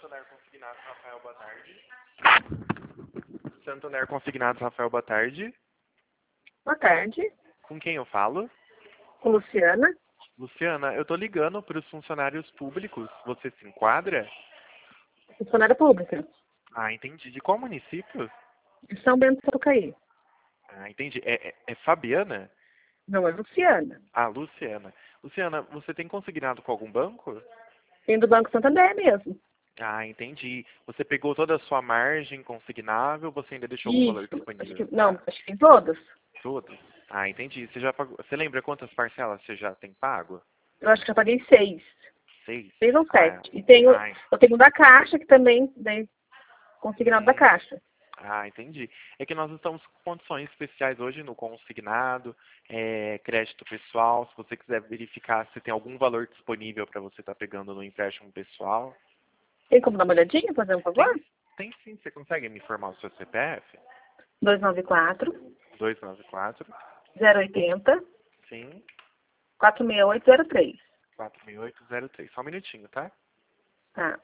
Santander Consignados, Rafael, boa tarde. Santander Consignados, Rafael, boa tarde. Boa tarde, Com quem eu falo? com Luciana. Luciana, eu tô ligando para os funcionários públicos. Você se enquadra? Funcionária pública, Ah, entendi. De qual município? de São Bento do Sapucaí. Ah, entendi. É Fabiana? Não, é Luciana. Ah, Luciana. Luciana, você tem consignado com algum banco? Tem do Banco Santander mesmo. Ah, entendi. Você pegou toda a sua margem consignável, você ainda deixou algum valor Isso, disponível? não, acho que tem todas. Todos? Ah, entendi. Você já pagou. Você lembra quantas parcelas você já tem pago? Eu acho que já paguei 6. 6? 6 ou Ah, 7. E tenho, ah, eu tenho da Caixa, que também daí, consignado da Caixa. entendi. É que nós estamos com condições especiais hoje no consignado, crédito pessoal. Se você quiser verificar se tem algum valor disponível para você estar pegando no empréstimo pessoal. Tem como dar uma olhadinha, fazer um favor? Tem sim. Você consegue me informar o seu CPF? 294 294, 080 sim, 46803. 46803. Só um minutinho, tá? Tá.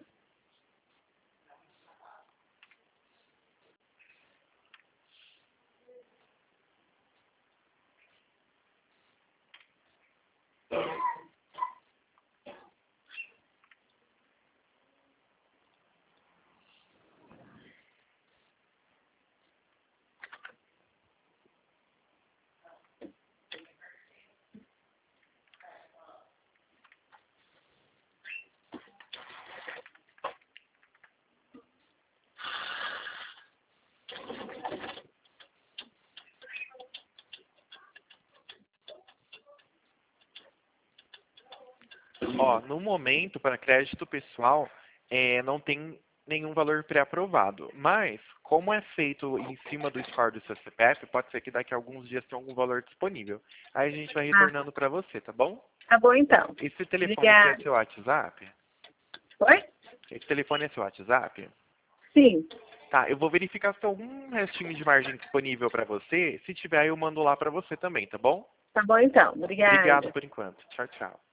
Ó, no momento, para crédito pessoal, não tem nenhum valor pré-aprovado. Mas, como é feito em cima do score do seu CPF, pode ser que daqui a alguns dias tenha algum valor disponível. Aí a gente vai Ah, retornando para você, tá bom? tá bom então. Esse telefone aqui é Obrigada. seu WhatsApp? Oi? Esse telefone é seu WhatsApp? Sim. Tá, eu vou verificar se tem algum restinho de margem disponível para você. Se tiver, eu mando lá para você também, tá bom? Tá bom então. Obrigado Obrigada. por enquanto. Tchau, tchau.